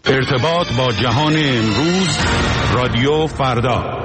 ارتباط با جهان امروز، رادیو فردا.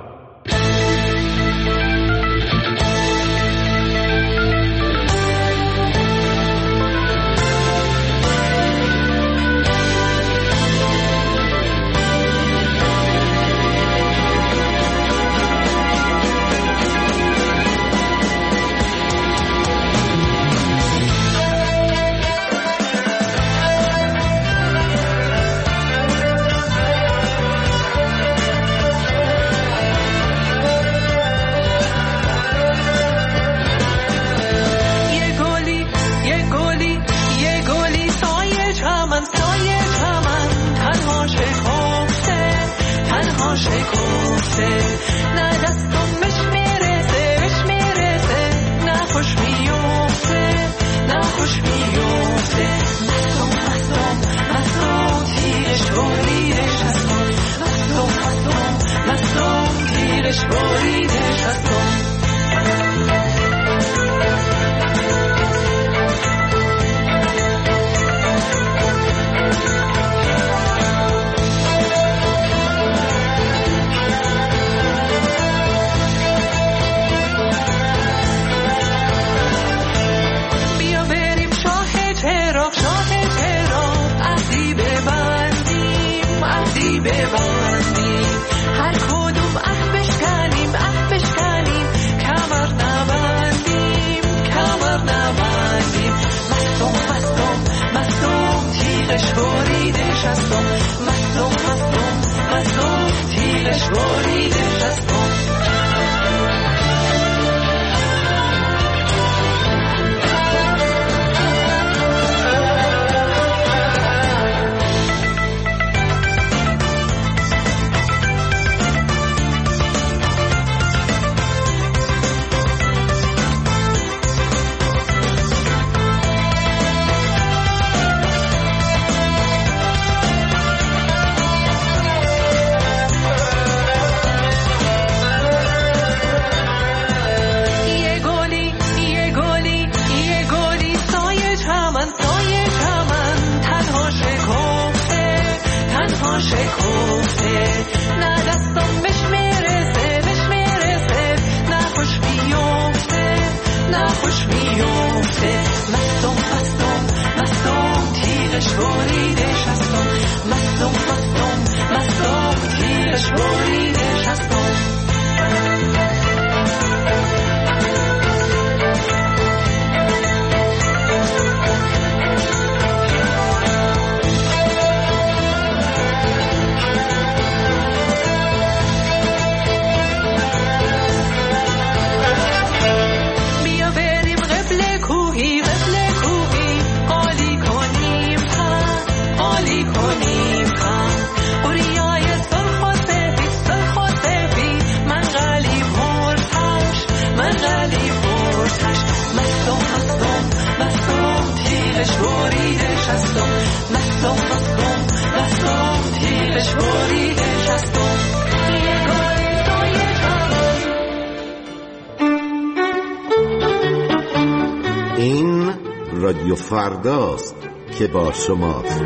این رادیو فرداست که با شماست.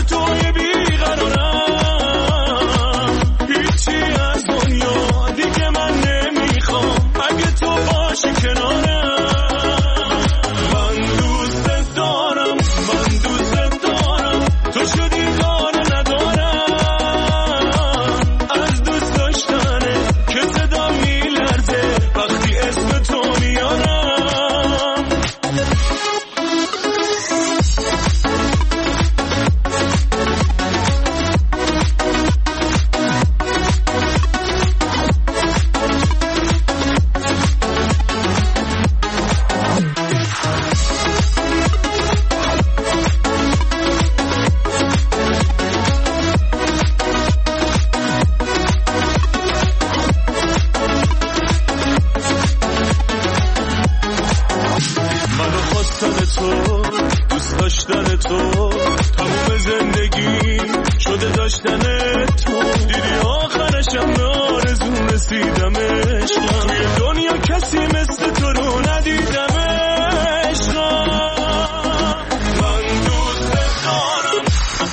دیگه رسیدم عشقم، توی دنیا کسی مثل تو رو ندیدم عشقم. من دوست دارم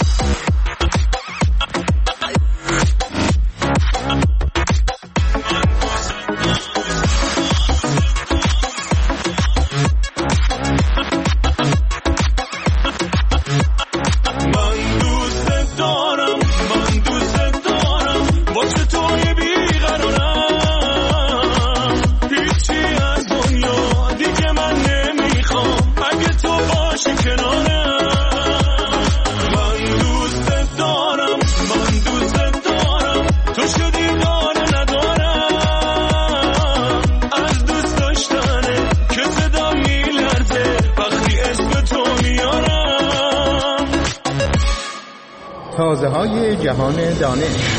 تازه‌های جهان دانش.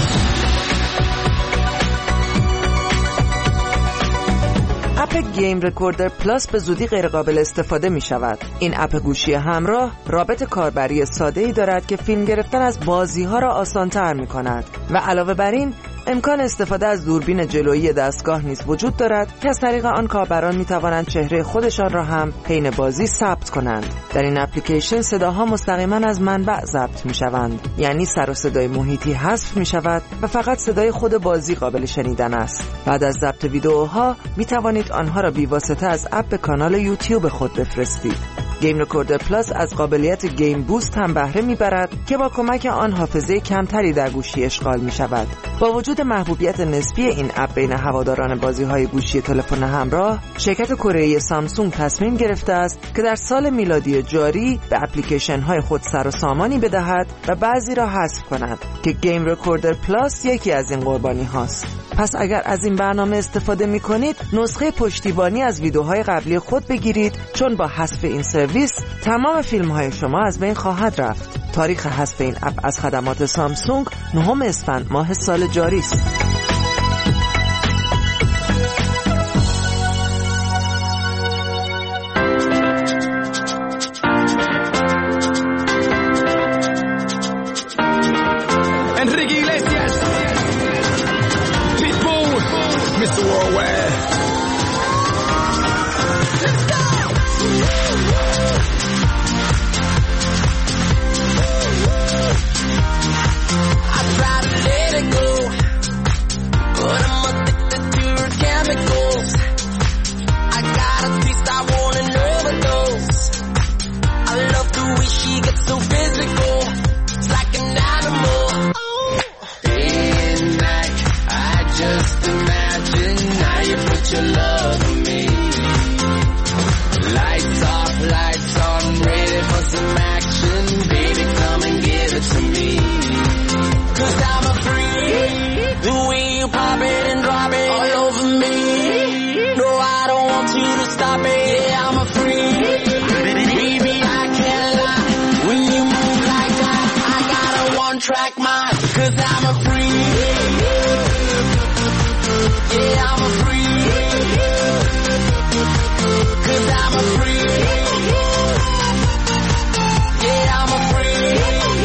اپ گیم رکوردر پلاس به زودی غیرقابل استفاده می شود. این اپ گوشی همراه رابط کاربری ساده‌ای دارد که فیلم گرفتن از بازی‌ها را آسان‌تر می کند و علاوه بر این امکان استفاده از دوربین جلویی دستگاه نیز وجود دارد که از طریق آن کاربران می توانند چهره خودشان را هم حین بازی ثبت کنند. در این اپلیکیشن صداها مستقیما از منبع ضبط می شوند، یعنی سر و صدای محیطی حذف می شود و فقط صدای خود بازی قابل شنیدن است. بعد از ضبط ویدئوها می توانید آنها را بی‌واسطه از اپ به کانال یوتیوب خود بفرستید. گیم رکوردر پلاس از قابلیت گیم بوست هم بهره میبرد که با کمک آن حافظه کمتری در گوشی اشغال می شود. با وجود محبوبیت نسبی این اپ بین هواداران بازی‌های گوشی تلفن همراه، شرکت کره‌ای سامسونگ تصمیم گرفته است که در سال میلادی جاری به اپلیکیشن‌های خود سر و سامانی بدهد و بعضی را حذف کند که گیم رکوردر پلاس یکی از این قربانی هاست. پس اگر از این برنامه استفاده می کنید نسخه پشتیبانی از ویدیوهای قبلی خود بگیرید، چون با حذف این سرویس تمام فیلم های شما از بین خواهد رفت. تاریخ حذف این اپ از خدمات سامسونگ 9 اسفند ماه سال جاری است. Mr. Worldwide. Let's go! I try to let it go, but I'm addicted to her chemicals. I got a taste, I want an overdose. I love the way she gets so physical. It's like an animal. Day and night, I just imagine how you put your love on me. Lights off, lights on, ready for some action. Baby, come and give it to me. 'Cause I'm a freak. The way you pop it and drop it all over me. No, I don't want you to stop it. Yeah, I'm a freak. Baby, I can't lie. When you move like that, I got a one-track mind. 'Cause I'm a freak. Yeah, I'm a freak. 'Cause I'm a freak. Yeah, I'm a freak.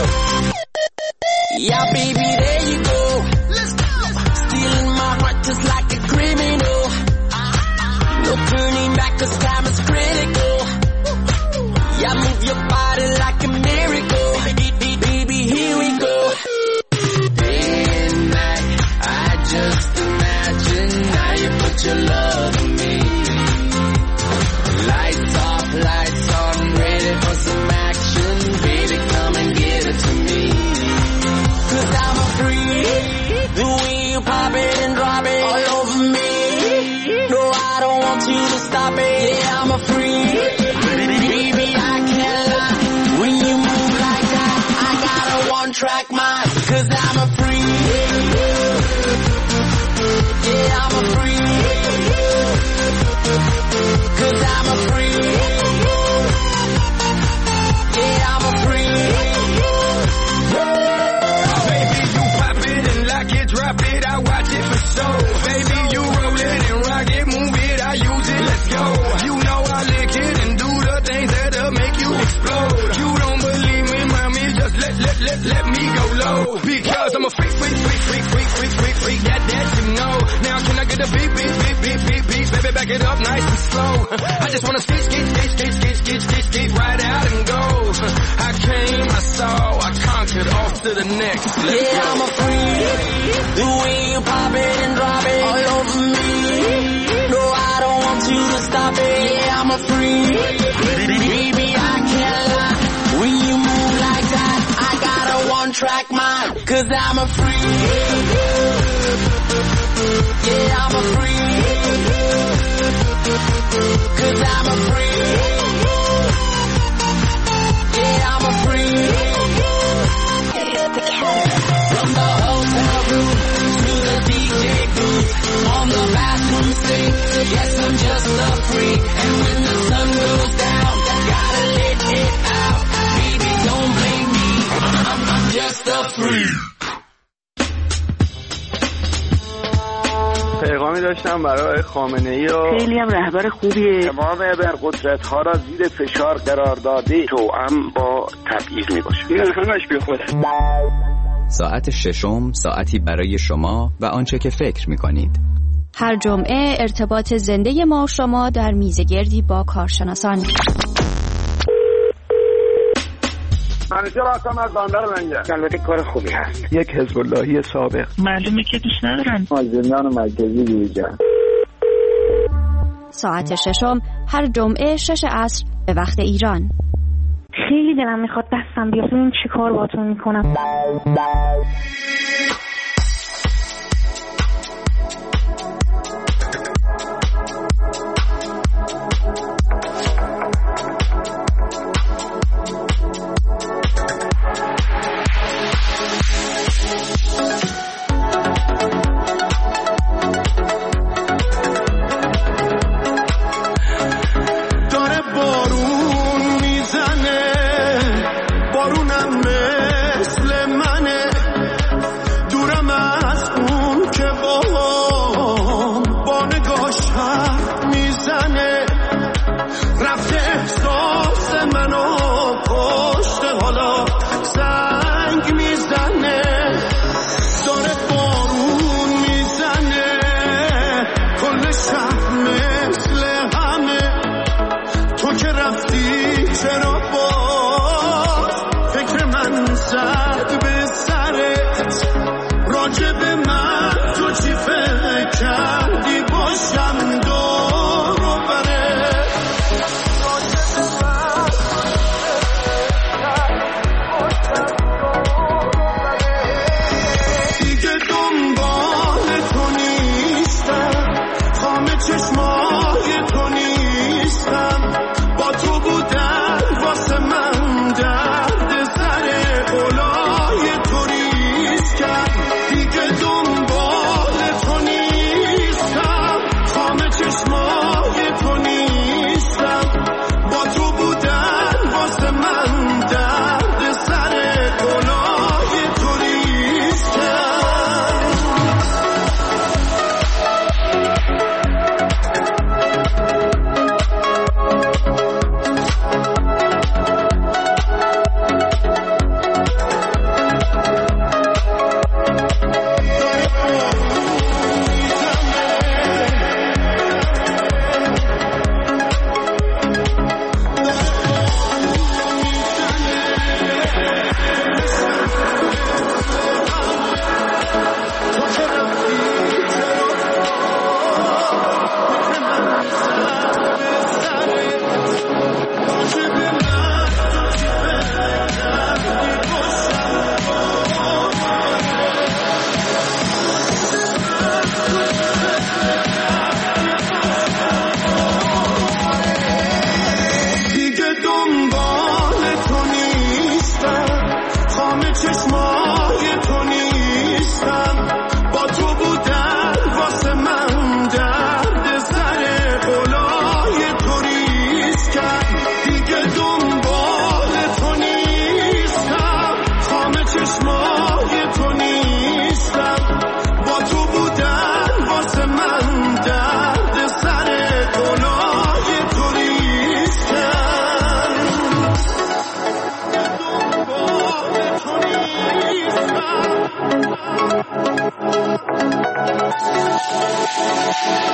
Yeah, baby, there you go. Let's go. Stealing my heart just like a criminal. No turning back 'cause time is critical. Yeah, move your body like a miracle. Baby, here we go. Day and night, I just imagine how you put your love on me. Lights off, lights on, ready for some action. Baby, come and give it to me. 'Cause I'm a freak. The way you pop it and drop it all over me. No, I don't want you to stop it. Yeah, I'm a freak. Baby, I can't lie. When you move like that, I got a one-track mind. 'Cause I'm a freak. Yeah, I'm a freak. 'Cause I'm a freak. Yeah, I'm a freak. Baby, you pop it and lock it, drop it, I watch it for sure. Baby, you roll it and rock it, move it, I use it, let's go. You know I lick it and do the things that'll make you explode. You don't believe me, mommy, just let me go low. Because I'm a freak, that you know. Now can I get a beat, beat, beat, beat, beat, beat, baby, back it up nice and slow. I just wanna skate, skate, skate, skate, skate, skate, skate, skate, right out and go. I came, I saw, I conquered, off to the next. Let's go. I'm a freak, the way you pop it and drop it all over me. No, I don't want you to stop it. Yeah, I'm a freak, baby, I can't lie. When you move like that, I got a one-track mind. 'Cause I'm a freak. Yeah, I'm a freak. 'Cause I'm a freak. Yeah, I'm a freak. From the hotel room to the DJ booth, on the bathroom sink. Yes, I'm just a freak. And when the sun goes down, gotta let it out. Baby, don't blame me. I'm just a freak. پیغامی داشتم برای خامنه‌ای و خیلی هم رهبر خوبیه. تمام ابرقدرت‌ها را زیر فشار قرار داده توأم با تبعیض میباشه. این همش بیخوده. ساعت ششم، ساعتی برای شما و آنچه که فکر می‌کنید. هر جمعه ارتباط زنده ما و شما در میزگردی با کارشناسان. منیجر هستم از بندر لنگر. البته کار خوبی هست. یک حزب اللهی سابق. معلومه که دوست ندارن. زندان مرکزی دیجا. ساعت ششم هر جمعه 6 عصر به وقت ایران. خیلی دلم میخواد دستم بیاد ببینم چی کار باهاتون میکنم.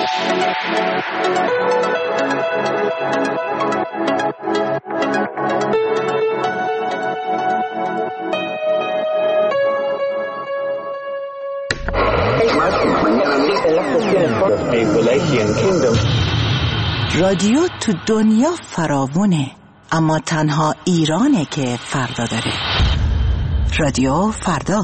رادیو تو دنیا فراوونه، اما تنها ایرانه که فردا داره. رادیو فردا.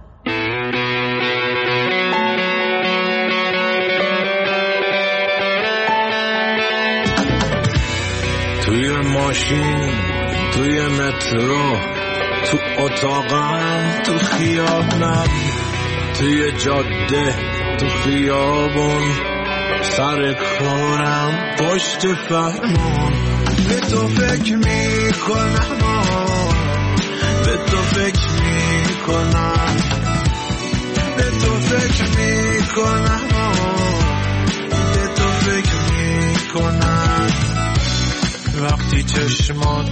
توی ماشین، توی مترو، تو اتاقم، تو خیابونم، توی جاده، تو خیابون، سر کارم، پشت فرمون. به تو فکر میکنم، به تو فکر میکنم، به تو فکر میکنم، به تو فکر میکنم. وقتی چشمات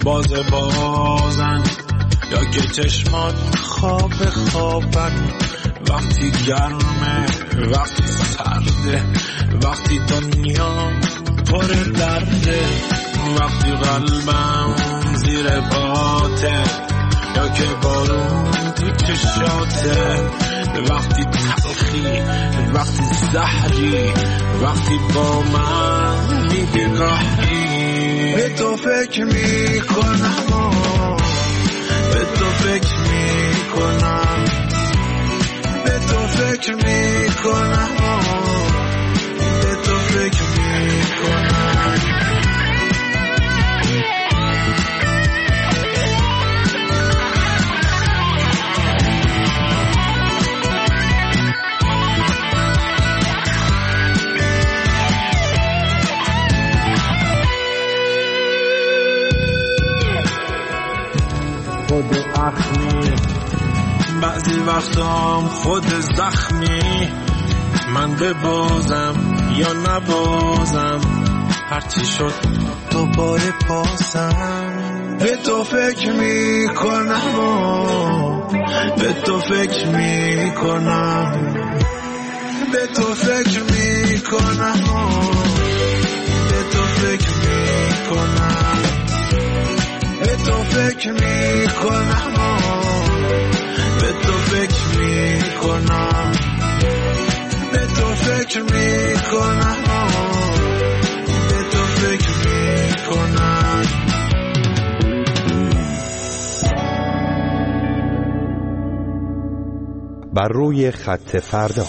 بازن یا که چشمات خوابن، وقتی گرمه، وقتی سرده، وقتی دنیا پر درده، وقتی قلبم زیر باته یا که بارون تو چشاته، وقتی تلخی، وقتی زهری، وقتی با من میگاهی. به تو فکر میکنم، به تو فکر میکنم، به تو فکر میکنم، به تو فکر میکنم. خود اخمی، بعضی وقتام خود زخمی، من ببازم یا نبازم، هرچی شد دوباره پاسم. به تو فکر میکنم، به تو فکر میکنم، به تو فکر میکنم، به تو فکر میکنم، به تو فکر میکنم، به تو فکر میکنم، به تو فکر میکنم، به تو فکر میکنم. بر روی خط فردا.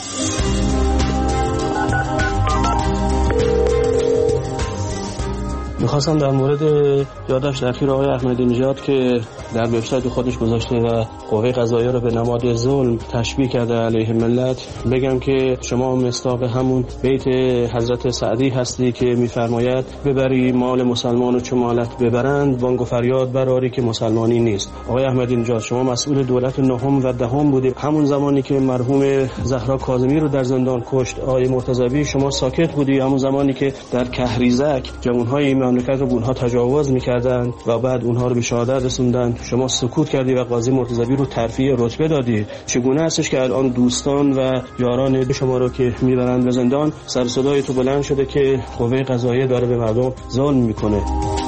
میخواستم در مورد یادداشت اخیر آقای احمدی نژاد که در وبسایت خودش گذاشته و قوه قضاییه رو به نماد ظلم تشبیه کرده علیه ملت بگم که شما مصداق همون بیت حضرت سعدی هستی که میفرماید ببری مال مسلمان و چو مالت ببرند بانگ و فریاد براری که مسلمانی نیست. آقای احمدی نژاد شما مسئول دولت نهم و دهم بودید، همون زمانی که مرحوم زهرا کاظمی رو در زندان کشت آقای مرتضوی شما ساکت بودی، همون زمانی که در کهریزک جوانهای مملکت رو به اونها تجاوز می‌کردند و بعد اونها رو به شهادت رسوندن شما سکوت کردی و قاضی مرتضوی رو ترفیع رتبه دادی. چگونه هستش که الان دوستان و یاران شما رو که میبرند به زندان سر صدای تو بلند شده که قوه قضاییه داره به مردم ظلم میکنه؟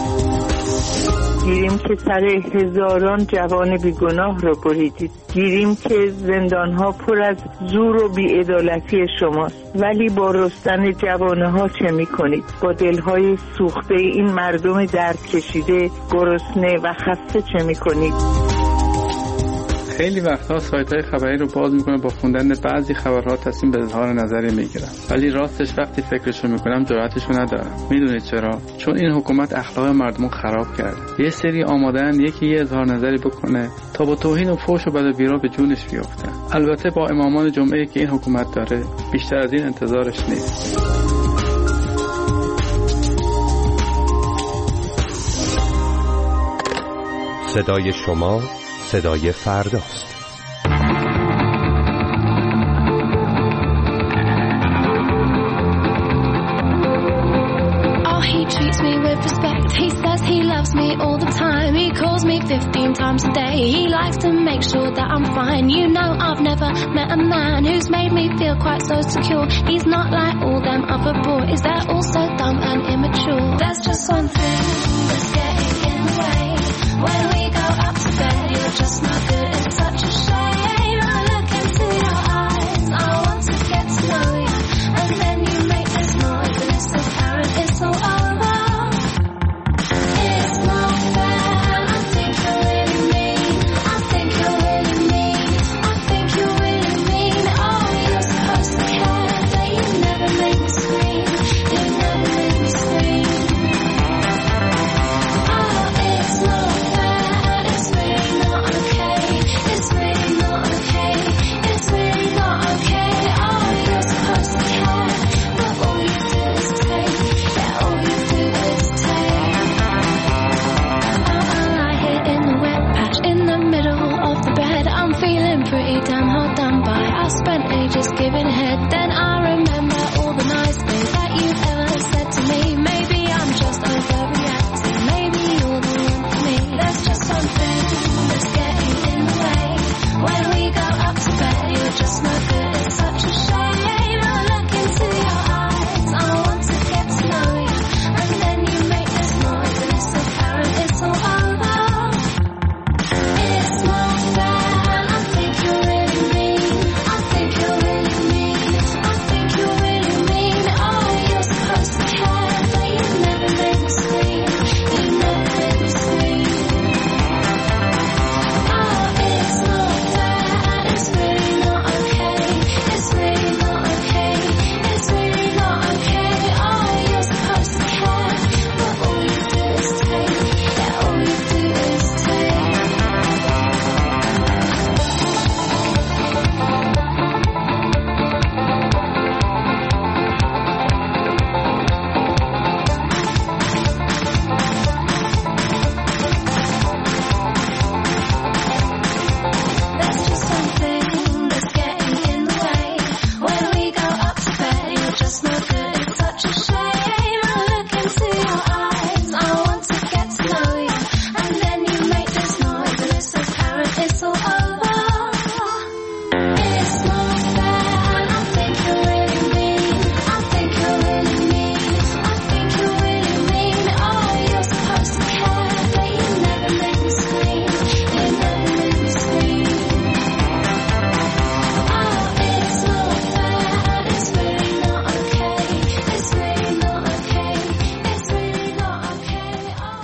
گیریم که سر هزاران جوان بیگناه رو بریدید، گیریم که زندانها پر از زور و بی‌عدالتی شماست، ولی با رستن جوانها چه میکنید؟ با دلهای سوخته این مردم درد کشیده، گرسنه و خسته چه میکنید؟ خیلی وقتا سایت‌های خبری رو باز میکنم، با خوندن بعضی خبرها تصمیم به اظهار نظری میگیرم، ولی راستش وقتی فکرشو میکنم جرأتشو ندارم. میدونید چرا؟ چون این حکومت اخلاق مردمو خراب کرده. یه سری آمادن یکی یه اظهار نظری بکنه تا با توهین و فحش و بد و بیرا به جونش بیفته. البته با امامان جمعه که این حکومت داره بیشتر از این انتظارش نیست. صدای شما صدای فرداست. Oh, he treats me me with respect. He says he loves me all the time. He calls me 15 times a day. He likes to make sure that I'm fine. You know I've never met a man who's made me feel quite so secure. He's not like all them other boys. They're all so dumb and immature. There's just one thing that's getting in the way. When we go up to bed, you're just not good. It's such a shame. I look into your eyes. I want to get to know you. And then you make this noise and it's apparent it's all over. It's not fair. I think you're really mean. I think you're really mean. I think you're really mean. Oh, you're supposed to care, but you never make me scream. You never make me scream. Oh, it's not fair. It's really not okay. It's really not okay. It's really not okay. Oh, you're supposed to care, but all you do is take. Yeah, all you do is take. I lie here in the wet patch in the middle of the bed. I'm feeling pretty damn hard done by. I spent ages giving head. Then I remember all the nice things that you've ever said to me. Maybe I'm just overreacting. Maybe you're the one for me. There's just something that's getting in the way. When we go up to bed, you're just no good. It's such a shame. I look into your eyes. I want to get to know you. And then you make this noise and it's apparent it's all over. It's not fair. I think you're really mean. I think you're really mean. I think you're really mean. Oh, you're supposed to care, but you never make me scream. You never make me scream. Oh, it's not fair. It's really not okay. It's really not okay. It's really not okay. Oh, you're supposed to care, but all you do is take. Yeah, all you do is take. There's just something that's getting in the way. When we go up to bed, you're just no good. It's such a shame. I look into your eyes. I want to get to know you. And then you make this noise and it's apparent it's all over. It's not fair. I think you're really mean. I think you're really mean. I think you're really mean. Oh, you're supposed to care, but you never make me scream. You never make me scream. Oh, it's not fair. It's really not okay. It's really not okay. It's really not okay.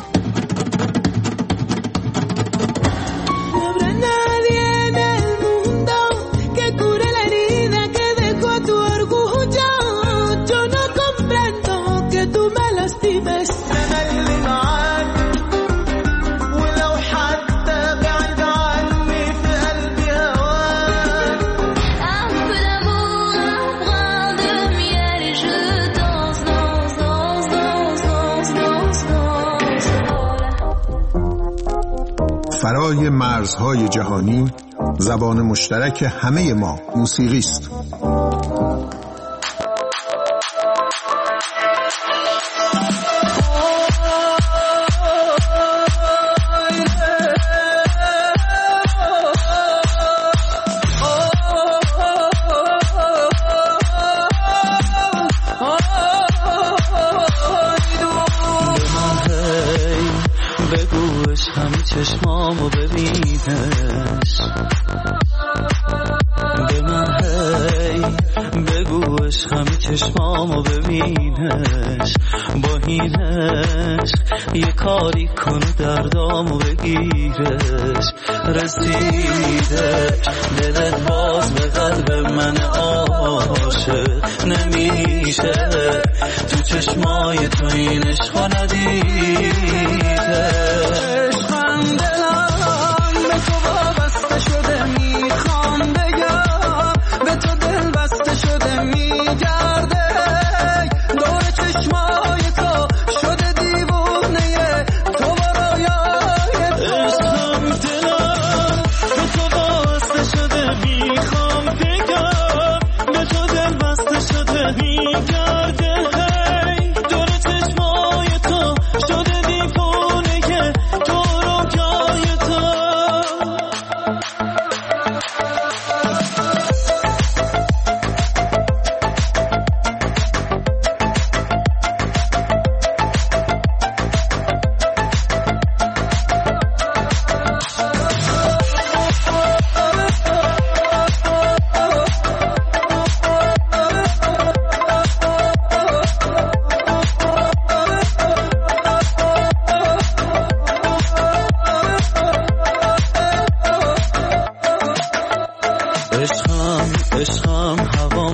No habrá nadie en el mundo que cure la herida que dejó tu orgullo. Yo no comprendo que tú me lastimes. أنا اللي معاك ولو حتى بعد عني في قلبي هواك. Un peu d'amour, un brin de miel et je danse, danse, danse, danse, danse, danse, danse. فرای مرزهای جهانی زبان مشترک همه ما موسیقی است. بگو عشقم چشمامو ببینش. به من هی بگو عشقم چشمامو ببینش. با این عشق یه کاری کن دردامو بگیرش. رسیده دلت باز به قلب من عاشق نمیشه. تو چشمای تو این عشقو ندیده. عشقم دلم به تو وابسته شده میخوام بگم. به تو دل بسته شده میگرده. دور چشمای تو شده دیوونه تو برایای عشقم دلم به تو وابسته شده میخوام بگم. به تو دل بسته شده میگرده. دور چشمای تو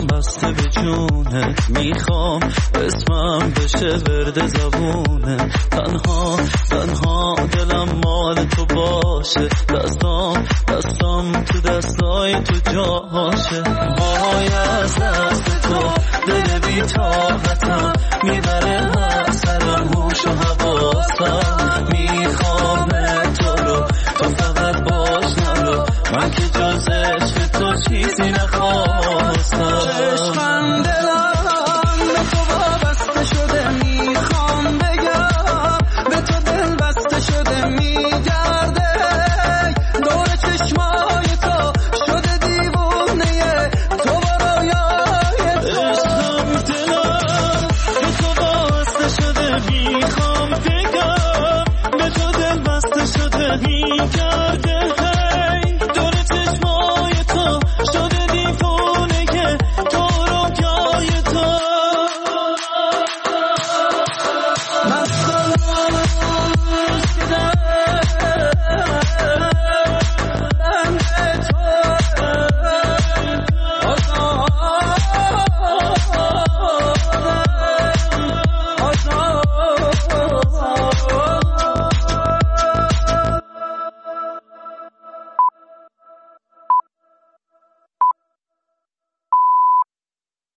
دلم بسته به جونت، میخوام اسمم بشه ورد زبونه. تنها تنها دلم مال تو باشه، دستام تو دستای تو جاشه. وای از دست تو دل بی طاقتم، میبره هر سرم هوش و حواسم. میخوام تو رو، تو فقط باش نرو، من که جز عشق تو چیزی نخواستم. عشقم دلم به تو وابسته شده، میخوام بگم به تو دل بسته شده، میگرده دور چشمای تو شده دیوونه تو برایای تو. عشقم دلم به تو وابسته شده، میخوام بگم به تو دل بسته شده، میگرده